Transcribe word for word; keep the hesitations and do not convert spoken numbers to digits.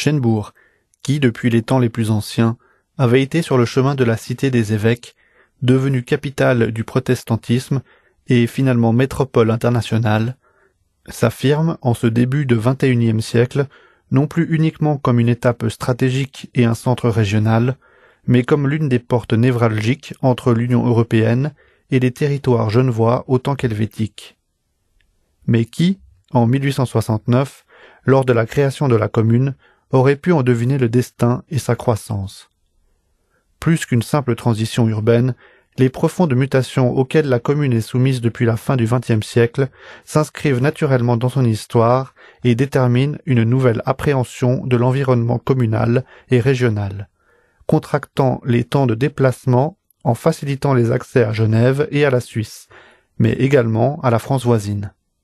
Schenbourg, qui, depuis les temps les plus anciens, avait été sur le chemin de la cité des évêques, devenue capitale du protestantisme et finalement métropole internationale, s'affirme en ce début de vingt et unième siècle non plus uniquement comme une étape stratégique et un centre régional, mais comme l'une des portes névralgiques entre l'Union européenne et les territoires genevois autant qu'helvétiques. Mais qui, en mille huit cent soixante-neuf, lors de la création de la commune, aurait pu en deviner le destin et sa croissance? Plus qu'une simple transition urbaine, les profondes mutations auxquelles la commune est soumise depuis la fin du vingtième siècle s'inscrivent naturellement dans son histoire et déterminent une nouvelle appréhension de l'environnement communal et régional, contractant les temps de déplacement en facilitant les accès à Genève et à la Suisse, mais également à la France voisine.